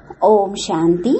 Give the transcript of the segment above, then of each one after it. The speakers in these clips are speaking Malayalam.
ഓം ശാന്തി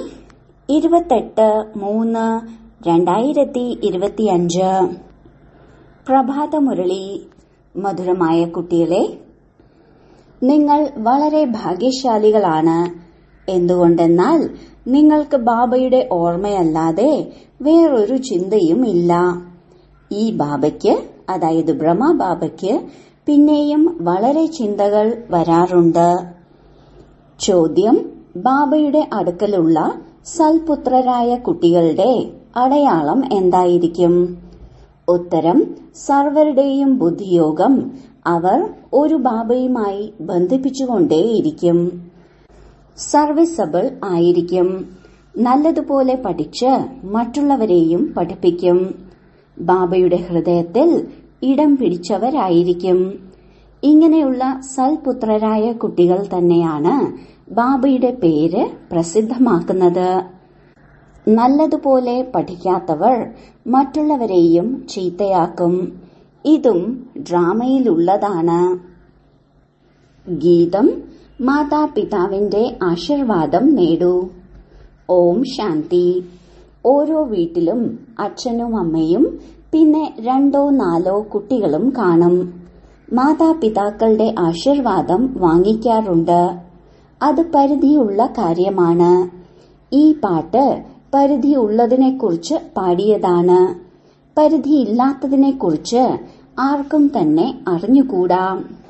28-3-2025 പ്രഭാതമുരളി. മധുരമായ കുട്ടികളെ, നിങ്ങൾ വളരെ ഭാഗ്യശാലികളാണ്. എന്തുകൊണ്ടെന്നാൽ നിങ്ങൾക്ക് ബാബയുടെ ഓർമ്മയല്ലാതെ വേറൊരു ചിന്തയും ഇല്ല. ഈ ബാബയ്ക്ക്, അതായത് ബ്രഹ്മബാബയ്ക്ക് പിന്നെയും വളരെ ചിന്തകൾ വരാറുണ്ട്. ചോദ്യം: ബാബയുടെ അടുക്കലുള്ള സൽപുത്രരായ കുട്ടികളുടെ അടയാളം എന്തായിരിക്കും? ഉത്തരം: സർവരുടെയും ബുദ്ധിയോഗം അവർ ഒരു ബാബയുമായി ബന്ധിപ്പിച്ചുകൊണ്ടേയിരിക്കും. സർവീസബിൾ ആയിരിക്കും. നല്ലതുപോലെ പഠിച്ച് മറ്റുള്ളവരെയും പഠിപ്പിക്കും. ബാബയുടെ ഹൃദയത്തിൽ ഇടം പിടിച്ചവരായിരിക്കും. ഇങ്ങനെയുള്ള സൽപുത്രരായ കുട്ടികൾ തന്നെയാണ് ബാബയുടെ പേര് പ്രസിദ്ധമാക്കുന്നത്. നല്ലതുപോലെ പഠിക്കാത്തവർ മറ്റുള്ളവരെയും ചീത്തയാക്കും. ഇതും ഡ്രാമയിലുള്ളതാണ്. ഗീതം: മാതാപിതാവിന്റെ ആശീർവാദം നേടൂ. ഓം ശാന്തി. ഓരോ വീട്ടിലും അച്ഛനും അമ്മയും പിന്നെ 2-4 കുട്ടികളും കാണും. മാതാപിതാക്കളുടെ ആശീർവാദം വാങ്ങിക്കാറുണ്ട്. അത് പരിധിയുള്ള കാര്യമാണ്. ഈ പാട്ട് പരിധിയുള്ളതിനെക്കുറിച്ച് പാടിയതാണ്. പരിധിയില്ലാത്തതിനെക്കുറിച്ച് ആർക്കും തന്നെ അറിഞ്ഞുകൂടാ.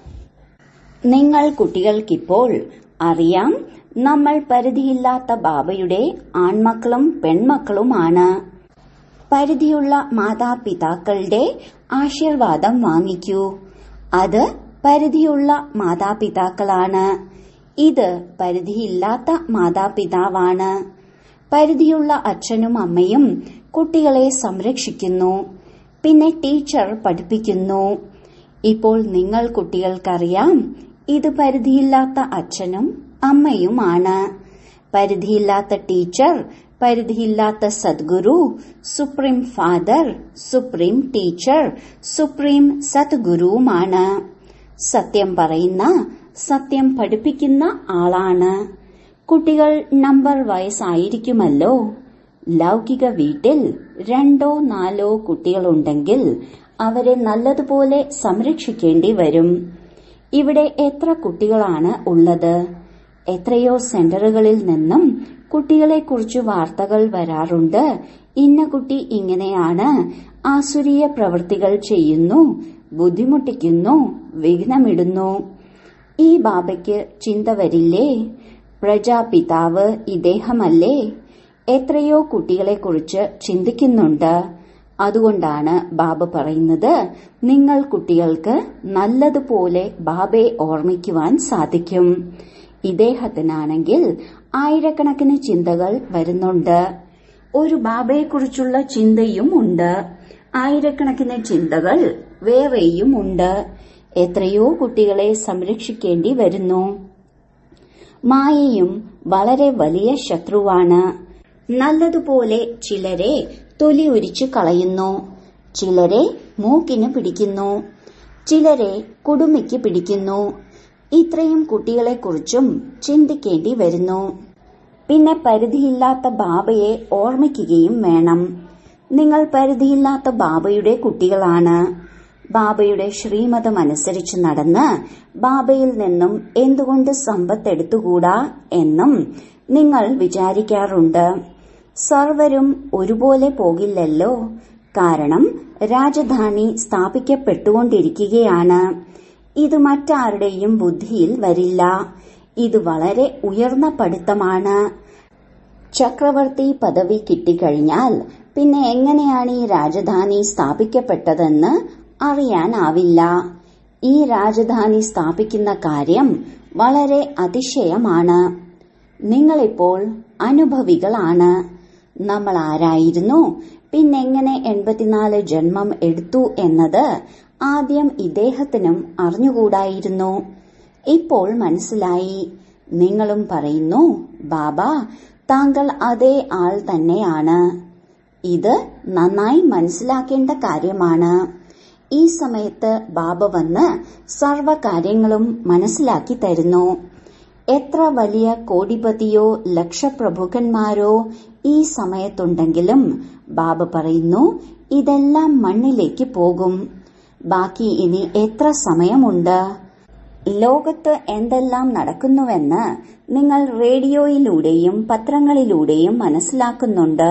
നിങ്ങൾ കുട്ടികൾക്കിപ്പോൾ അറിയാം, നമ്മൾ പരിധിയില്ലാത്ത ബാബയുടെ ആൺമക്കളും പെൺമക്കളുമാണ്. പരിധിയുള്ള മാതാപിതാക്കളുടെ ആശീർവാദം വാങ്ങിക്കൂ. അത് പരിധിയുള്ള മാതാപിതാക്കളാണ്. ഇത് പരിധിയില്ലാത്ത മാതാപിതാവാണ്. പരിധിയുള്ള അച്ഛനും അമ്മയും കുട്ടികളെ സംരക്ഷിക്കുന്നു. പിന്നെ ടീച്ചർ പഠിപ്പിക്കുന്നു. ഇപ്പോൾ നിങ്ങൾ കുട്ടികൾക്കറിയാം, ഇത് പരിധിയില്ലാത്ത അച്ഛനും അമ്മയുമാണ്. പരിധിയില്ലാത്ത ടീച്ചർ, പരിധിയില്ലാത്ത സദ്ഗുരു, supreme father, supreme teacher, supreme സദ്ഗുരുവുമാണ്. സത്യം പറയുന്ന, സത്യം പഠിപ്പിക്കുന്ന ആളാണ്. കുട്ടികൾ നമ്പർ വൈസ് ആയിരിക്കുമല്ലോ. ലൗകിക വീട്ടിൽ 2-4 കുട്ടികളുണ്ടെങ്കിൽ അവരെ നല്ലതുപോലെ സംരക്ഷിക്കേണ്ടി വരും. ഇവിടെ എത്ര കുട്ടികളാണ് ഉള്ളത്? എത്രയോ സെന്ററുകളിൽ നിന്നും കുട്ടികളെക്കുറിച്ച് വാർത്തകൾ വരാറുണ്ട്. ഇന്ന കുട്ടി ഇങ്ങനെയാണ്, ആസുരീയ പ്രവൃത്തികൾ ചെയ്യുന്നു, ബുദ്ധിമുട്ടിക്കുന്നു, വിഘ്നമിടുന്നു. ഈ ബാബയ്ക്ക് ചിന്ത വരില്ലേ? പ്രജാപിതാവ് ഇദ്ദേഹമല്ലേ? എത്രയോ കുട്ടികളെക്കുറിച്ച് ചിന്തിക്കുന്നുണ്ട്. അതുകൊണ്ടാണ് ബാബ പറയുന്നത്, നിങ്ങൾ കുട്ടികൾക്ക് നല്ലതുപോലെ ബാബയെ ഓർമ്മിക്കുവാൻ സാധിക്കും. ഇദ്ദേഹത്തിനാണെങ്കിൽ ആയിരക്കണക്കിന് ചിന്തകൾ വരുന്നുണ്ട്. ഒരു ബാബയെക്കുറിച്ചുള്ള ചിന്തയും ഉണ്ട്. ആയിരക്കണക്കിന് ചിന്തകൾ വേറെയും ഉണ്ട്. എത്രയോ കുട്ടികളെ സംരക്ഷിക്കേണ്ടി വരുന്നു. മായയും വളരെ വലിയ ശത്രുവാണ്. നല്ലതുപോലെ ചിലരെ തൊലി ഉരിച്ചു കളയുന്നു, ചിലരെ മൂക്കിന് പിടിക്കുന്നു, ചിലരെ കുടുമിക്ക് പിടിക്കുന്നു. ഇത്രയും കുട്ടികളെക്കുറിച്ചും ചിന്തിക്കേണ്ടി വരുന്നു. പിന്നെ പരിധിയില്ലാത്ത ബാബയെ ഓർമ്മിക്കുകയും വേണം. നിങ്ങൾ പരിധിയില്ലാത്ത ബാബയുടെ കുട്ടികളാണ്. ബാബയുടെ ശ്രീമതം അനുസരിച്ച് നടന്ന് ബാബയിൽ നിന്നും എന്തുകൊണ്ട് സമ്പത്ത് എടുത്തുകൂടാ എന്നും നിങ്ങൾ വിചാരിക്കാറുണ്ട്. സർവരും ഒരുപോലെ പോകില്ലല്ലോ. കാരണം രാജധാനി സ്ഥാപിക്കപ്പെട്ടുകൊണ്ടിരിക്കുകയാണ്. ഇത് മറ്റാരുടെയും ബുദ്ധിയിൽ വരില്ല. ഇത് വളരെ ഉയർന്ന പഠിത്തമാണ്. ചക്രവർത്തി പദവി കിട്ടിക്കഴിഞ്ഞാൽ പിന്നെ എങ്ങനെയാണ് ഈ രാജധാനി സ്ഥാപിക്കപ്പെട്ടതെന്ന് അറിയാനാവില്ല. ഈ രാജധാനി സ്ഥാപിക്കുന്ന കാര്യം വളരെ അതിശയമാണ്. നിങ്ങളിപ്പോൾ അനുഭവികളാണ്. നമ്മൾ ആരായിരുന്നു, പിന്നെങ്ങനെ 84 ജന്മം എടുത്തു എന്നത് ആദ്യം ഇദ്ദേഹത്തിനും അറിഞ്ഞുകൂടായിരുന്നു. ഇപ്പോൾ മനസ്സിലായി. നിങ്ങളും പറയുന്നു, ബാബ താങ്കൾ അതേ ആൾ തന്നെയാണ്. ഇത് നന്നായി മനസ്സിലാക്കേണ്ട കാര്യമാണ്. ഈ സമയത്ത് ബാബ വന്ന് സർവ്വ കാര്യങ്ങളും മനസ്സിലാക്കി തരുന്നു. എത്ര വലിയ കോടിപതിയോ ലക്ഷപ്രഭുക്കന്മാരോ ഈ സമയത്തുണ്ടെങ്കിലും ബാബ പറയുന്നു, ഇതെല്ലാം മണ്ണിലേക്ക് പോകും. ബാക്കി ഇനി എത്ര സമയമുണ്ട്? ലോകത്ത് എന്തെല്ലാം നടക്കുന്നുവെന്ന് നിങ്ങൾ റേഡിയോയിലൂടെയും പത്രങ്ങളിലൂടെയും മനസ്സിലാക്കുന്നുണ്ട്.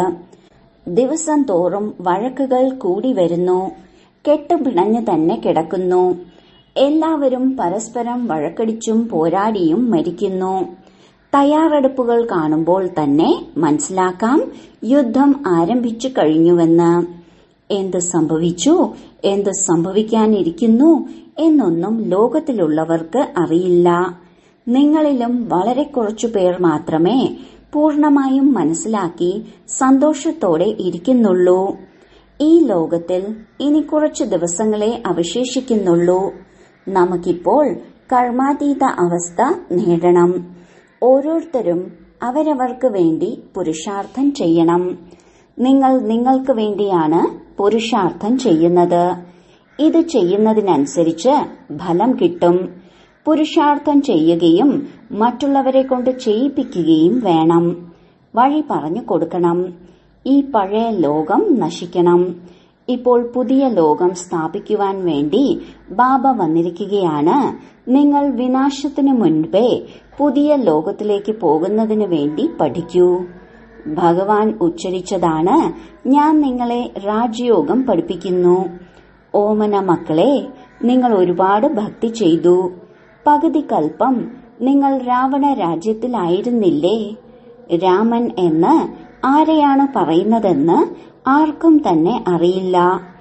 ദിവസം തോറും വഴക്കുകൾ കൂടി വരുന്നു. കെട്ടുപിണഞ്ഞു തന്നെ കിടക്കുന്നു. എല്ലാവരും പരസ്പരം വഴക്കടിച്ചും പോരാടിയും മരിക്കുന്നു. തയ്യാറെടുപ്പുകൾ കാണുമ്പോൾ തന്നെ മനസ്സിലാക്കാം യുദ്ധം ആരംഭിച്ചു കഴിഞ്ഞുവെന്ന്. എന്ത് സംഭവിച്ചു, എന്ത് സംഭവിക്കാനിരിക്കുന്നു എന്നൊന്നും ലോകത്തിലുള്ളവർക്ക് അറിയില്ല. നിങ്ങളിലും വളരെ കുറച്ചുപേർ മാത്രമേ പൂർണമായും മനസ്സിലാക്കി സന്തോഷത്തോടെ ഇരിക്കുന്നുള്ളൂ. ഈ ലോകത്തിൽ ഇനി കുറച്ചു ദിവസങ്ങളെ അവശേഷിക്കുന്നുള്ളൂ. നമുക്കിപ്പോൾ കർമാതീത അവസ്ഥ നേടണം. ഓരോരുത്തരും അവരവർക്ക് വേണ്ടി പുരുഷാർത്ഥം ചെയ്യണം. നിങ്ങൾ നിങ്ങൾക്ക് വേണ്ടിയാണ് പുരുഷാർത്ഥം ചെയ്യുന്നത്. ഇത് ചെയ്യുന്നതിനനുസരിച്ച് ഫലം കിട്ടും. പുരുഷാർത്ഥം ചെയ്യുകയും മറ്റുള്ളവരെ കൊണ്ട് ചെയ്യിപ്പിക്കുകയും വേണം. വഴി പറഞ്ഞു കൊടുക്കണം. ഈ പഴയ ലോകം നശിക്കണം. ഇപ്പോൾ പുതിയ ലോകം സ്ഥാപിക്കുവാൻ വേണ്ടി ബാബ വന്നിരിക്കുകയാണ്. നിങ്ങൾ വിനാശത്തിനു മുൻപേ പുതിയ ലോകത്തിലേക്ക് പോകുന്നതിനു വേണ്ടി പഠിക്കൂ. ഭഗവാൻ ഉച്ചരിച്ചതാണ്, ഞാൻ നിങ്ങളെ രാജയോഗം പഠിപ്പിക്കുന്നു. ഓമന മക്കളെ, നിങ്ങൾ ഒരുപാട് ഭക്തി ചെയ്തു. പകുതി കൽപ്പം നിങ്ങൾ രാവണ രാജ്യത്തിലായിരുന്നില്ലേ? രാമൻ എന്ന് ആരെയാണ് പറയുന്നതെന്ന് ആർക്കും തന്നെ അറിയില്ല.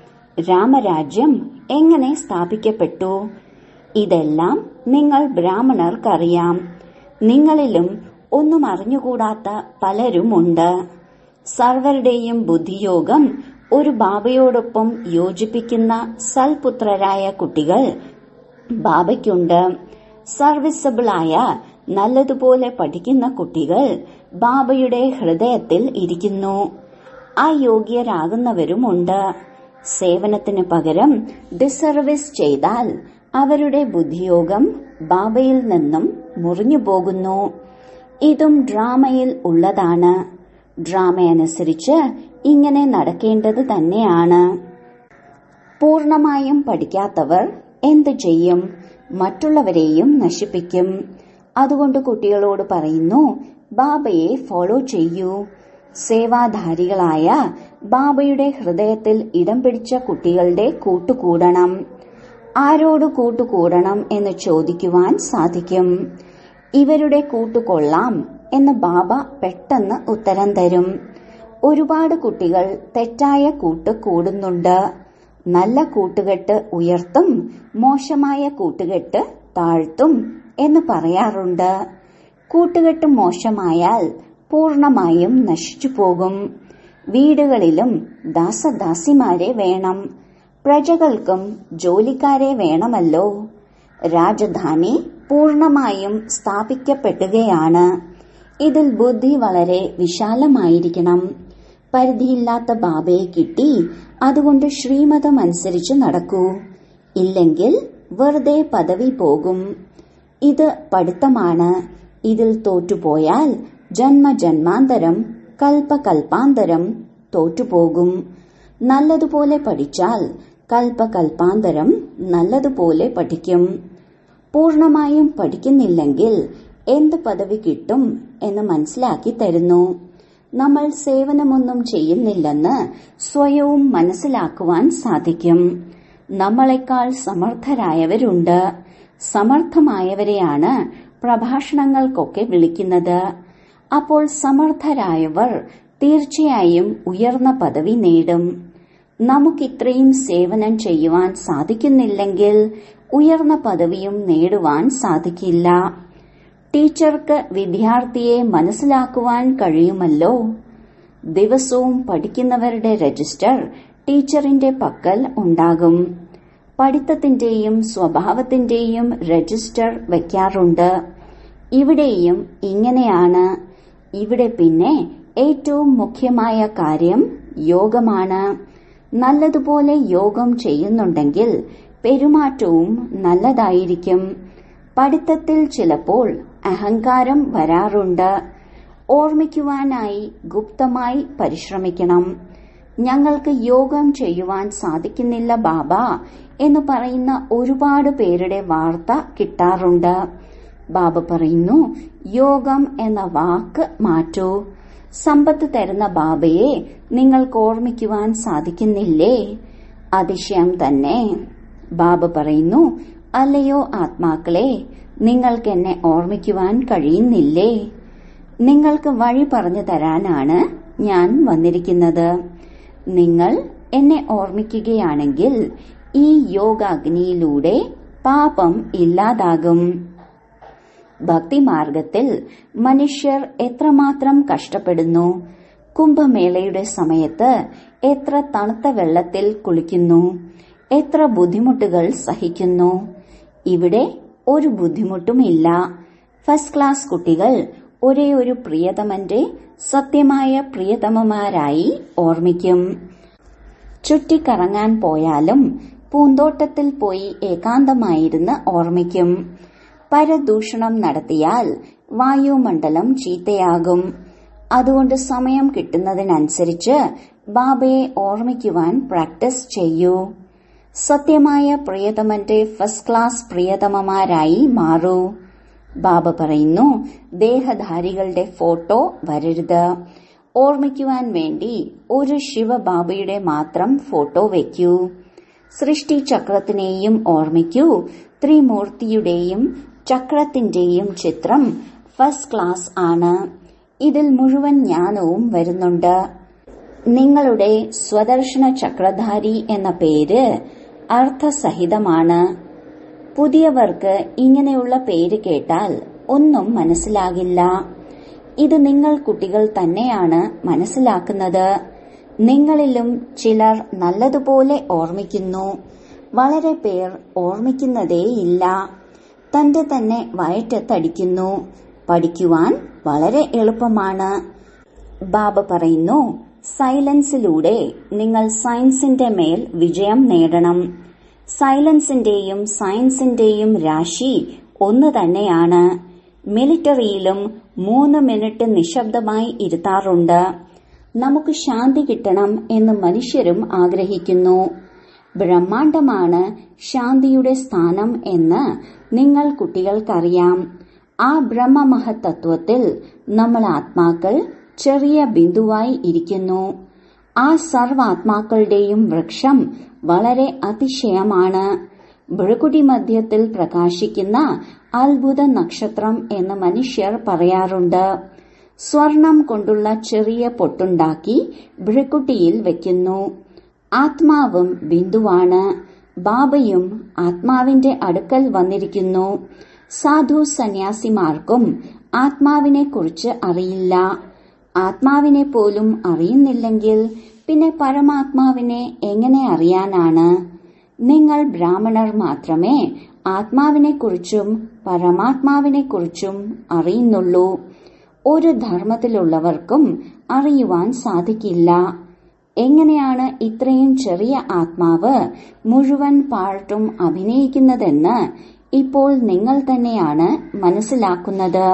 രാമരാജ്യം എങ്ങനെ സ്ഥാപിക്കപ്പെട്ടു? ഇതെല്ലാം നിങ്ങൾ ബ്രാഹ്മണർക്കറിയാം. നിങ്ങളിലും ഒന്നും അറിഞ്ഞുകൂടാത്ത പലരുമുണ്ട്. സർവരുടെയും ബുദ്ധിയോഗം ഒരു ബാബയോടൊപ്പം യോജിപ്പിക്കുന്ന സൽപുത്രരായ കുട്ടികൾ ബാബയ്ക്കുണ്ട്. സർവീസബിളായ നല്ലതുപോലെ പഠിക്കുന്ന കുട്ടികൾ ബാബയുടെ ഹൃദയത്തിൽ ഇരിക്കുന്നു. അയോഗ്യരാകുന്നവരുമുണ്ട്. സേവനത്തിന് പകരം ഡിസർവീസ് ചെയ്താൽ അവരുടെ ബുദ്ധിയോഗം ബാബയിൽ നിന്നും മുറിഞ്ഞു പോകുന്നു. ഇതും ഡ്രാമയിൽ ഉള്ളതാണ്. ഡ്രാമയനുസരിച്ച് ഇങ്ങനെ നടക്കേണ്ടത് തന്നെയാണ്. പൂർണമായും പഠിക്കാത്തവർ എന്തു ചെയ്യും? മറ്റുള്ളവരെയും നശിപ്പിക്കും. അതുകൊണ്ട് കുട്ടികളോട് പറയുന്നു, ബാബയെ ഫോളോ ചെയ്യൂ. സേവാധാരികളായ ബാബയുടെ ഹൃദയത്തിൽ ഇടം പിടിച്ച കുട്ടികളുടെ കൂട്ടുകൂടണം. ആരോട് കൂട്ടുകൂടണം എന്ന് ചോദിക്കുവാൻ സാധിക്കും. ഇവരുടെ കൂട്ടുകൊള്ളാം എന്ന് ബാബ പെട്ടെന്ന് ഉത്തരം തരും. ഒരുപാട് കുട്ടികൾ തെറ്റായ കൂട്ട് കൂടുന്നുണ്ട്. നല്ല കൂട്ടുകെട്ട് ഉയർത്തും, മോശമായ കൂട്ടുകെട്ട് താഴ്ത്തും എന്ന് പറയാറുണ്ട്. കൂട്ടുകെട്ട് മോശമായാൽ പൂർണമായും നശിച്ചു പോകും. വീടുകളിലും ദാസദാസിമാരെ വേണം. പ്രജകൾക്കും ജോലിക്കാരെ വേണമല്ലോ. രാജധാനി പൂർണമായും സ്ഥാപിക്കപ്പെടുകയാണ്. ഇതിൽ ബുദ്ധി വളരെ വിശാലമായിരിക്കണം. പരിധിയില്ലാത്ത ബാബയെ കിട്ടി, അതുകൊണ്ട് ശ്രീമതം അനുസരിച്ച് നടക്കൂ. ഇല്ലെങ്കിൽ വെറുതെ പദവി പോകും. ഇത് പഠിത്തമാണ്. ഇതിൽ തോറ്റുപോയാൽ ജന്മജന്മാന്തരം കൽപ്പകൽപ്പാന്തരം തോറ്റുപോകും. നല്ലതുപോലെ പഠിച്ചാൽ കൽപ്പകൽപ്പാന്തരം നല്ലതുപോലെ പഠിക്കും. പൂർണമായും പഠിക്കുന്നില്ലെങ്കിൽ എന്ത് പദവി കിട്ടും എന്ന് മനസ്സിലാക്കി തരുന്നു. നമ്മൾ സേവനമൊന്നും ചെയ്യുന്നില്ലെന്ന് സ്വയവും മനസ്സിലാക്കുവാൻ സാധിക്കും. നമ്മളെക്കാൾ സമർത്ഥരായവരുണ്ട്. സമർത്ഥമായവരെയാണ് പ്രഭാഷണങ്ങൾക്കൊക്കെ വിളിക്കുന്നത്. അപ്പോൾ സമർത്ഥരായവർ തീർച്ചയായും ഉയർന്ന പദവി നേടും. നമുക്കിത്രയും സേവനം ചെയ്യുവാൻ സാധിക്കുന്നില്ലെങ്കിൽ ഉയർന്ന പദവിയും നേടുവാൻ സാധിക്കില്ല. ടീച്ചർക്ക് വിദ്യാർത്ഥിയെ മനസ്സിലാക്കുവാൻ കഴിയുമല്ലോ. ദിവസവും പഠിക്കുന്നവരുടെ രജിസ്റ്റർ ടീച്ചറിന്റെ പക്കൽ ഉണ്ടാകും. പഠിത്തത്തിന്റെയും സ്വഭാവത്തിന്റെയും രജിസ്റ്റർ വയ്ക്കാറുണ്ട്. ഇവിടെയും ഇങ്ങനെയാണ്. ഇവിടെ പിന്നെ ഏറ്റവും മുഖ്യമായ കാര്യം യോഗമാണ്. നല്ലതുപോലെ യോഗം ചെയ്യുന്നുണ്ടെങ്കിൽ പെരുമാറ്റവും നല്ലതായിരിക്കും. പഠിത്തത്തിൽ ചിലപ്പോൾ അഹങ്കാരം വരാറുണ്ട്. ഓർമ്മിക്കുവാനായി ഗുപ്തമായി പരിശ്രമിക്കണം. ഞങ്ങൾക്ക് യോഗം ചെയ്യുവാൻ സാധിക്കുന്നില്ല ബാബ എന്ന് പറയുന്ന ഒരുപാട് പേരുടെ വാർത്ത കിട്ടാറുണ്ട്. ബാബ പറയുന്നു, യോഗം എന്ന വാക്ക് മാറ്റൂ. സമ്പത്ത് തരുന്ന ബാബയെ നിങ്ങൾക്ക് ഓർമ്മിക്കുവാൻ സാധിക്കുന്നില്ലേ? അതിശയം തന്നെ. ബാബ പറയുന്നു, അല്ലയോ ആത്മാക്കളെ, നിങ്ങൾക്ക് എന്നെ ഓർമ്മിക്കുവാൻ കഴിയുന്നില്ലേ? നിങ്ങൾക്ക് വഴി പറഞ്ഞു തരാനാണ് ഞാൻ വന്നിരിക്കുന്നത്. നിങ്ങൾ എന്നെ ഓർമ്മിക്കുകയാണെങ്കിൽ ഈ യോഗാഗ്നിയിലൂടെ പാപം ഇല്ലാതാകും. ഭക്തിമാർഗത്തിൽ മനുഷ്യർ എത്രമാത്രം കഷ്ടപ്പെടുന്നു. കുംഭമേളയുടെ സമയത്ത് എത്ര തണുത്ത വെള്ളത്തിൽ കുളിക്കുന്നു, എത്ര ബുദ്ധിമുട്ടുകൾ സഹിക്കുന്നു. ഇവിടെ ഒരു ബുദ്ധിമുട്ടുമില്ല. ഫസ്റ്റ് ക്ലാസ് കുട്ടികൾ ഒരേ ഒരു പ്രിയതമന്റെ സത്യമായ പ്രിയതമമാരായി ഓർമ്മിക്കും. ചുറ്റിക്കറങ്ങാൻ പോയാലും പൂന്തോട്ടത്തിൽ പോയി ഏകാന്തമായിരുന്ന് ഓർമ്മിക്കും. പരദൂഷണം നടത്തിയാൽ വായുമണ്ഡലം ചീത്തയാകും. അതുകൊണ്ട് സമയം കിട്ടുന്നതിനനുസരിച്ച് ബാബയെ ഓർമ്മിക്കുവാൻ പ്രാക്ടീസ് ചെയ്യൂ. സത്യമായ പ്രിയതമന്റെ ഫസ്റ്റ് ക്ലാസ് പ്രിയതമമാരായി മാറൂ. ബാബ പറയുന്നു, ദേഹധാരികളുടെ ഫോട്ടോ വരരുത്. ഓർമ്മിക്കുവാൻ വേണ്ടി ഒരു ശിവബാബയുടെ മാത്രം ഫോട്ടോ വയ്ക്കൂ. സൃഷ്ടി ചക്രത്തിനെയും ഓർമ്മിക്കൂ. ത്രിമൂർത്തിയുടെയും ചക്രത്തിന്റെയും ചിത്രം ഫസ്റ്റ് ക്ലാസ് ആണ്. ഇതിൽ മുഴുവൻ ജ്ഞാനവും വരുന്നുണ്ട്. നിങ്ങളുടെ സ്വദർശന ചക്രധാരി എന്ന പേര് അർത്ഥസഹിതമാണ്. പുതിയവർക്ക് ഇങ്ങനെയുള്ള പേര് കേട്ടാൽ ഒന്നും മനസ്സിലാകില്ല. ഇത് നിങ്ങൾ കുട്ടികൾ തന്നെയാണ് മനസ്സിലാക്കുന്നത്. നിങ്ങളിലും ചിലർ നല്ലതുപോലെ ഓർമ്മിക്കുന്നു. വളരെ പേർ ഓർമ്മിക്കുന്നതേയില്ല. തന്റെ തന്നെ വയറ്റത്തടിക്കുന്നു. പഠിക്കുവാൻ വളരെ എളുപ്പമാണ്. ബാബ പറയുന്നു, സൈലൻസിലൂടെ നിങ്ങൾ സയൻസിന്റെ മേൽ വിജയം നേടണം. സൈലൻസിന്റെയും സയൻസിന്റെയും രാശി ഒന്ന് തന്നെയാണ്. മിലിറ്ററിയിലും 3 മിനിറ്റ് നിശബ്ദമായി ഇരുത്താറുണ്ട്. നമുക്ക് ശാന്തി കിട്ടണം എന്ന് മനുഷ്യരും ആഗ്രഹിക്കുന്നു. ബ്രഹ്മാണ്ടമാണ് ശാന്തിയുടെ സ്ഥാനം എന്ന് നിങ്ങൾ കുട്ടികൾക്കറിയാം. ആ ബ്രഹ്മമഹത്തത്വത്തിൽ നമ്മൾ ആത്മാക്കൾ ചെറിയ ബിന്ദുവായി ഇരിക്കുന്നു. ആ സർവാത്മാക്കളുടെയും വൃക്ഷം വളരെ അതിശയമാണ്. ഭൃകുടി മധ്യത്തിൽ പ്രകാശിക്കുന്ന അത്ഭുത നക്ഷത്രം എന്ന് മനുഷ്യർ പറയാറുണ്ട്. സ്വർണം കൊണ്ടുള്ള ചെറിയ പൊട്ടുണ്ടാക്കി ഭൃകുട്ടിയിൽ വെക്കുന്നു. ആത്മാവും ബിന്ദുവാണ്. ബാബയും ആത്മാവിന്റെ അടുക്കൽ വന്നിരിക്കുന്നു. സാധു സന്യാസിമാർക്കും ആത്മാവിനെ കുറിച്ച് അറിയില്ല. ആത്മാവിനെ പോലും അറിയുന്നില്ലെങ്കിൽ പിന്നെ പരമാത്മാവിനെ എങ്ങനെ അറിയാനാണ്? നിങ്ങൾ ബ്രാഹ്മണർ മാത്രമേ ആത്മാവിനെക്കുറിച്ചും പരമാത്മാവിനെക്കുറിച്ചും അറിയുന്നുള്ളൂ. ഒരു ധർമ്മത്തിലുള്ളവർക്കും അറിയുവാൻ സാധിക്കില്ല. എങ്ങനെയാണ് ഇത്രയും ചെറിയ ആത്മാവ് മുഴുവൻ പാർട്ടും അഭിനയിക്കുന്നതെന്ന് ഇപ്പോൾ നിങ്ങൾ തന്നെയാണ് മനസ്സിലാക്കുന്നത്.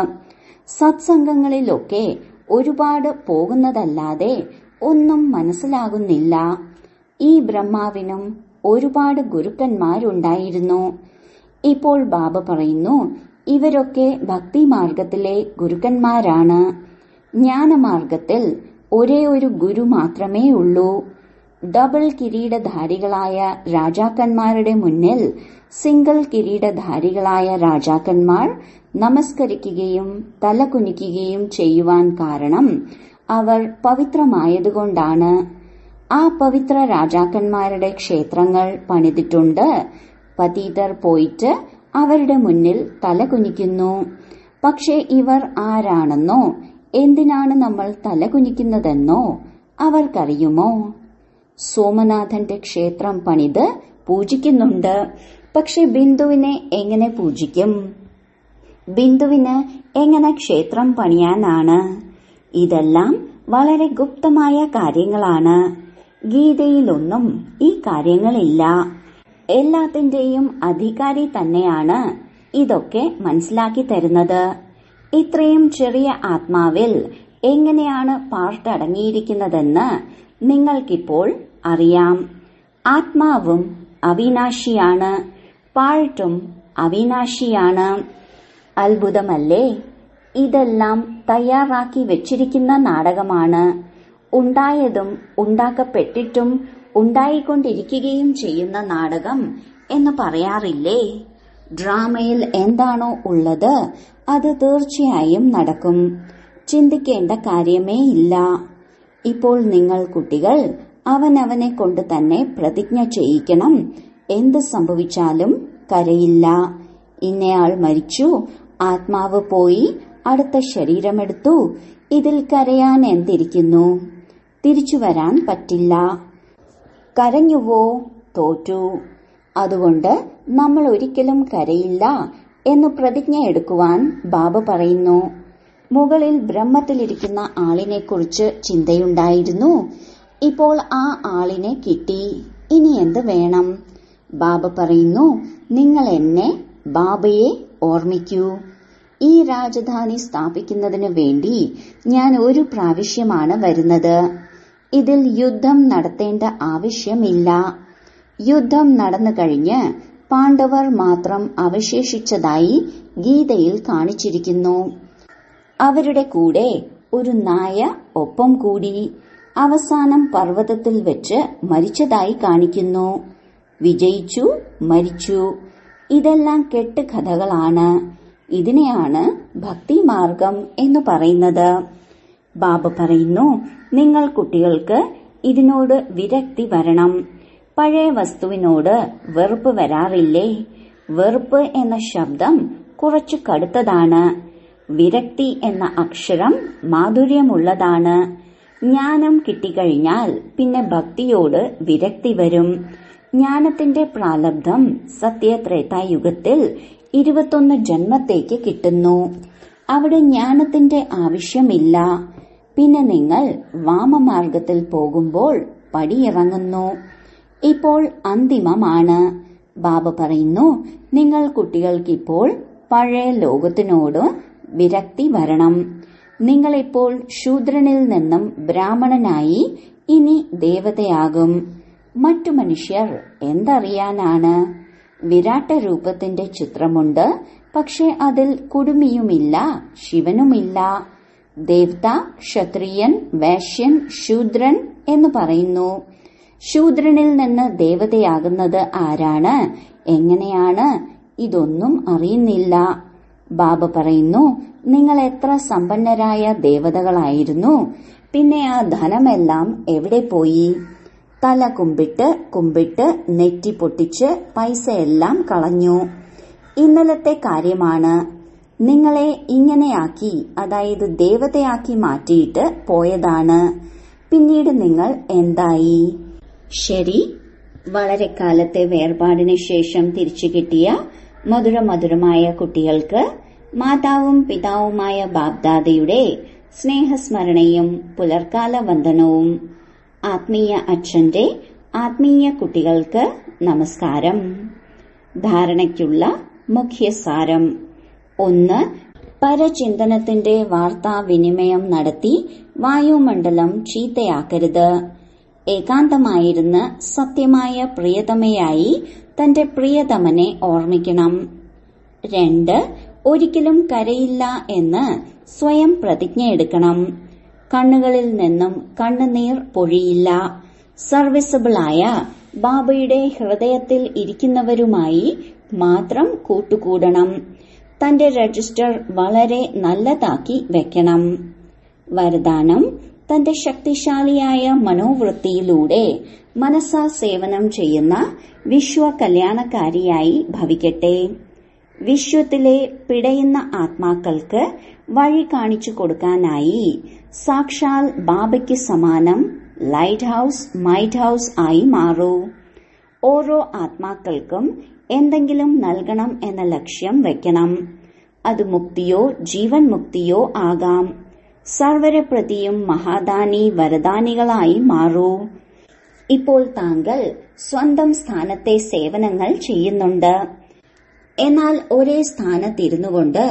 സത്സംഗങ്ങളിലൊക്കെ ഒരുപാട് പോകുന്നതല്ലാതെ ഒന്നും മനസ്സിലാകുന്നില്ല. ഈ ബ്രഹ്മാവിനും ഒരുപാട് ഗുരുക്കന്മാരുണ്ടായിരുന്നു. ഇപ്പോൾ ബാബ പറയുന്നു, ഇവരൊക്കെ ഭക്തിമാർഗത്തിലെ ഗുരുക്കന്മാരാണ്. ജ്ഞാനമാർഗത്തിൽ ഒരേ ഒരു ഗുരു മാത്രമേ ഉള്ളൂ. ഡബിൾ കിരീടധാരികളായ രാജാക്കന്മാരുടെ മുന്നിൽ സിംഗിൾ കിരീടധാരികളായ രാജാക്കന്മാർ നമസ്കരിക്കുകയും തലകുനിക്കുകയും ചെയ്യുവാൻ കാരണം അവർ പവിത്രമായതുകൊണ്ടാണ്. ആ പവിത്ര രാജാക്കന്മാരുടെ ക്ഷേത്രങ്ങൾ പണിതിട്ടുണ്ട്. പതീതർ പോയിട്ട് അവരുടെ മുന്നിൽ തലകുനിക്കുന്നു. പക്ഷേ ഇവർ ആരാണെന്നോ എന്തിനാണ് നമ്മൾ തലകുനിക്കുന്നതെന്നോ അവർക്കറിയുമോ? സോമനാഥന്റെ ക്ഷേത്രം പണിത് പൂജിക്കുന്നുണ്ട്. പക്ഷെ ബിന്ദുവിനെ എങ്ങനെ പൂജിക്കും? ബിന്ദുവിന് എങ്ങനെ ക്ഷേത്രം പണിയാനാണ്? ഇതെല്ലാം വളരെ ഗുപ്തമായ കാര്യങ്ങളാണ്. ഗീതയിലൊന്നും ഈ കാര്യങ്ങളില്ല. എല്ലാത്തിന്റെയും അധികാരി തന്നെയാണ് ഇതൊക്കെ മനസ്സിലാക്കി തരുന്നത്. ഇത്രയും ചെറിയ ആത്മാവിൽ എങ്ങനെയാണ് പാർട്ട് അടങ്ങിയിരിക്കുന്നതെന്ന് നിങ്ങൾക്കിപ്പോൾ അറിയാം. ആത്മാവും അവിനാശിയാണ്, പാർട്ടും അവിനാശിയാണ്. അത്ഭുതമല്ലേ? ഇതെല്ലാം തയ്യാറാക്കി വെച്ചിരിക്കുന്ന നാടകമാണ്. ഉണ്ടായതും ഉണ്ടാക്കപ്പെട്ടിട്ടും ഉണ്ടായിക്കൊണ്ടിരിക്കുകയും ചെയ്യുന്ന നാടകം എന്ന് പറയാറില്ലേ? ഡ്രാമയിൽ എന്താണോ ഉള്ളത് അത് തീർച്ചയായും നടക്കും. ചിന്തിക്കേണ്ട കാര്യമേ ഇല്ല. ഇപ്പോൾ നിങ്ങൾ കുട്ടികൾ അവനവനെ കൊണ്ട് തന്നെ പ്രതിജ്ഞ ചെയ്യിക്കണം, എന്ത് സംഭവിച്ചാലും കരയില്ല. ഇന്നയാൾ മരിച്ചു, ആത്മാവ് പോയി, അടുത്ത ശരീരമെടുത്തു, ഇതിൽ കരയാൻ എന്തിരിക്കുന്നു? തിരിച്ചു വരാൻ പറ്റില്ല. കരഞ്ഞുവോ? തോറ്റു. അതുകൊണ്ട് നമ്മൾ ഒരിക്കലും കരയില്ല എന്ന് പ്രതിജ്ഞ എടുക്കുവാൻ ബാബ പറയുന്നു. മുകളിൽ ബ്രഹ്മത്തിലിരിക്കുന്ന ആളിനെക്കുറിച്ച് ചിന്തയുണ്ടായിരുന്നു. ഇപ്പോൾ ആ ആളിനെ കിട്ടി. ഇനി എന്ത് വേണം? ബാബ പറയുന്നു, നിങ്ങൾ എന്നെ, ബാബയെ ഓർമ്മിക്കൂ. ഈ രാജധാനി സ്ഥാപിക്കുന്നതിന് വേണ്ടി ഞാൻ ഒരു പ്രാവശ്യമാണ് വരുന്നത്. ഇതിൽ യുദ്ധം നടത്തേണ്ട ആവശ്യമില്ല. യുദ്ധം നടന്നു കഴിഞ്ഞ് പാണ്ഡവർ മാത്രം അവശേഷിച്ചതായി ഗീതയിൽ കാണിച്ചിരിക്കുന്നു. അവരുടെ കൂടെ ഒരു നായ ഒപ്പം കൂടി. അവസാനം പർവ്വതത്തിൽ വെച്ച് മരിച്ചതായി കാണിക്കുന്നു. വിജയിച്ചു, മരിച്ചു. ഇതെല്ലാം കെട്ടുകഥകളാണ്. ഇതിനെയാണ് ഭക്തിമാർഗം എന്ന് പറയുന്നത്. ബാബ പറയുന്നു, നിങ്ങൾ കുട്ടികൾക്ക് ഇതിനോട് വിരക്തി വരണം. പഴയ വസ്തുവിനോട് വെറുപ്പ് വരാറില്ലേ? വെറുപ്പ് എന്ന ശബ്ദം കുറച്ചു കടുത്തതാണ്. വിരക്തി എന്ന അക്ഷരം മാധുര്യമുള്ളതാണ്. ജ്ഞാനം കിട്ടിക്കഴിഞ്ഞാൽ പിന്നെ ഭക്തിയോട് വിരക്തി വരും. ജ്ഞാനത്തിന്റെ പ്രാലബ്ധം സത്യത്രേതായുഗത്തിൽ 21 ജന്മത്തേക്ക് കിട്ടുന്നു. അവിടെ ജ്ഞാനത്തിന്റെ ആവശ്യമില്ല. പിന്നെ നിങ്ങൾ വാമമാർഗത്തിൽ പോകുമ്പോൾ പടിയിറങ്ങുന്നു. ഇപ്പോൾ അന്തിമമാണ്. ബാബ പറയുന്നു, നിങ്ങൾ കുട്ടികൾക്കിപ്പോൾ പഴയ ലോകത്തിനോട് വിരക്തി വരണം. നിങ്ങളിപ്പോൾ ശൂദ്രനിൽ നിന്നും ബ്രാഹ്മണനായി ഇനി ദേവതയാകും. മറ്റു മനുഷ്യർ എന്തറിയാനാണ്? വിരാട്ട രൂപത്തിന്റെ ചിത്രമുണ്ട്, പക്ഷെ അതിൽ കുടുമിയുമില്ല, ശിവനുമില്ല. ദേവത, ക്ഷത്രിയൻ, വൈശ്യൻ, ശൂദ്രൻ എന്ന് പറയുന്നു. ശൂദ്രനിൽ നിന്ന് ദേവതയാകുന്നത് ആരാണ്? എങ്ങനെയാണ്? ഇതൊന്നും അറിയുന്നില്ല. ബാബ പറയുന്നു, നിങ്ങൾ എത്ര സമ്പന്നരായ ദേവതകളായിരുന്നു, പിന്നെ ആ ധനമെല്ലാം എവിടെ പോയി? തല കുമ്പിട്ട് നെറ്റി പൊട്ടിച്ച് പൈസയെല്ലാം കളഞ്ഞു. ഇന്നലത്തെ കാര്യമാണ്. നിങ്ങളെ ഇങ്ങനെയാക്കി, അതായത് ദേവതയാക്കി മാറ്റിയിട്ട് പോയതാണ്. പിന്നീട് നിങ്ങൾ എന്തായി? ശരി, വളരെ കാലത്തെ വേർപാടിന് ശേഷം തിരിച്ചു കിട്ടിയ മധുരമധുരമായ കുട്ടികൾക്ക് മാതാവും പിതാവുമായ ബാബ്ദാദയുടെ സ്നേഹസ്മരണയും പുലർക്കാല വന്ദനവും. ആത്മീയ അച്ഛന്റെ ആത്മീയ കുട്ടികൾക്ക് നമസ്കാരം. ധാരണയ്ക്കുള്ള മുഖ്യസാരം: 1. പരചിന്തനത്തിന്റെ വാർത്താവിനിമയം നടത്തി വായുമണ്ഡലം ചീത്തയാക്കരുത്. ഏകാന്തമായിരുന്ന് സത്യമായ പ്രിയതമയായി തന്റെ പ്രിയതമനെ ഓർമ്മിക്കണം. 2. ഒരിക്കലും കരയില്ല എന്ന് സ്വയം പ്രതിജ്ഞയെടുക്കണം. കണ്ണുകളിൽ നിന്നും കണ്ണുനീർ പൊഴിയില്ല. സർവീസബിളായ ബാബയുടെ ഹൃദയത്തിൽ ഇരിക്കുന്നവരുമായി മാത്രം കൂട്ടുകൂടണം. തന്റെ രജിസ്റ്റർ വളരെ നല്ലതാക്കി വെക്കണം. വരദാനം: തന്റെ ശക്തിശാലിയായ മനോവൃത്തിയിലൂടെ മനസ്സാ സേവനം ചെയ്യുന്ന വിശ്വകല്യാണകാരിയായി ഭവിക്കട്ടെ. വിശ്വത്തിലെ പിടയുന്ന ആത്മാക്കൾക്ക് വഴി കാണിച്ചു കൊടുക്കാനായി സാക്ഷാൽ ബാബയ്ക്ക് സമാനം ലൈറ്റ് ഹൌസ്, മൈറ്റ് ഹൌസ് ആയി മാറൂ. ഓരോ ആത്മാക്കൾക്കും എന്തെങ്കിലും നൽകണം എന്ന ലക്ഷ്യം വെക്കണം. അത് മുക്തിയോ ജീവൻ മുക്തിയോ ആകാം. സർവരെ പ്രതിയും മഹാദാനി വരദാനികളായി മാറൂ. ഇപ്പോൾ താങ്കൾ സ്വന്തം സ്ഥാനത്തെ സേവനങ്ങൾ ചെയ്യുന്നുണ്ട്. എന്നാൽ ഒരേ സ്ഥാനത്തിരുന്നുകൊണ്ട്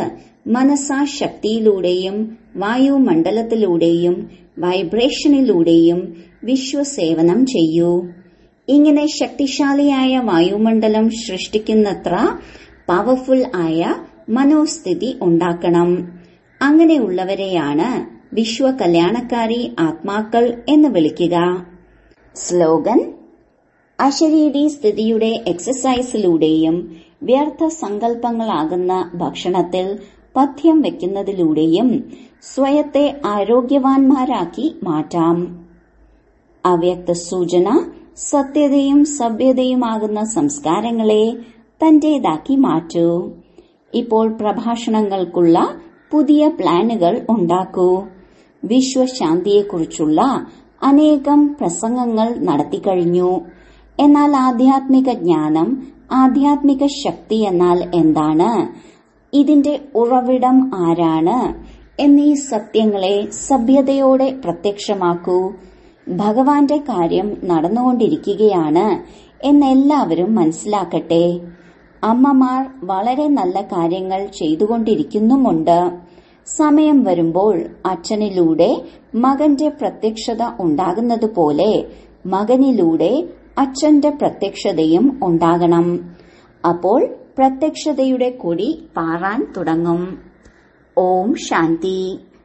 മനസാശക്തിയിലൂടെയും വായുമണ്ഡലത്തിലൂടെയും വൈബ്രേഷനിലൂടെയും വിശ്വസേവനം ചെയ്യൂ. ഇങ്ങനെ ശക്തിശാലിയായ വായുമണ്ഡലം സൃഷ്ടിക്കുന്നത്ര പവർഫുൾ ആയ മനോസ്ഥിതി ഉണ്ടാക്കണം. അങ്ങനെയുള്ളവരെയാണ് വിശ്വകല്യാണക്കാരി ആത്മാക്കൾ എന്ന് വിളിക്കുക. സ്ലോഗൻ: അശരീരി സ്ഥിതിയുടെ എക്സസൈസിലൂടെയും വ്യർത്ഥ സങ്കല്പങ്ങളാകുന്ന ഭക്ഷണത്തിൽ പഥ്യം വയ്ക്കുന്നതിലൂടെയും സ്വയത്തെ ആരോഗ്യവാന്മാരാക്കി മാറ്റാം. അവ്യക്ത സൂചന: സത്യതയും സഭ്യതയുമാകുന്ന സംസ്കാരങ്ങളെ തന്റേതാക്കി മാറ്റൂ. ഇപ്പോൾ പ്രഭാഷണങ്ങൾക്കുള്ള പുതിയ പ്ലാനുകൾ ഉണ്ടാക്കൂ. വിശ്വശാന്തിയെക്കുറിച്ചുള്ള അനേകം പ്രസംഗങ്ങൾ നടത്തിക്കഴിഞ്ഞു. എന്നാൽ ആധ്യാത്മിക ജ്ഞാനം, ആധ്യാത്മിക ശക്തി എന്നാൽ എന്താണ്, ഇതിന്റെ ഉറവിടം ആരാണ് എന്നീ സത്യങ്ങളെ സഭ്യതയോടെ പ്രത്യക്ഷമാക്കൂ. ഭഗവാന്റെ കാര്യം നടന്നുകൊണ്ടിരിക്കുകയാണ് എന്നെല്ലാവരും മനസ്സിലാക്കട്ടെ. അമ്മമാർ വളരെ നല്ല കാര്യങ്ങൾ ചെയ്തുകൊണ്ടിരിക്കുന്നുമുണ്ട്. സമയം വരുമ്പോൾ അച്ഛനിലൂടെ മകന്റെ പ്രത്യക്ഷത ഉണ്ടാകുന്നതുപോലെ മകനിലൂടെ അച്ഛന്റെ പ്രത്യക്ഷതയും ഉണ്ടാകണം. അപ്പോൾ പ്രത്യക്ഷതയുടെ കൊടി പാറാൻ തുടങ്ങും. ഓം ശാന്തി.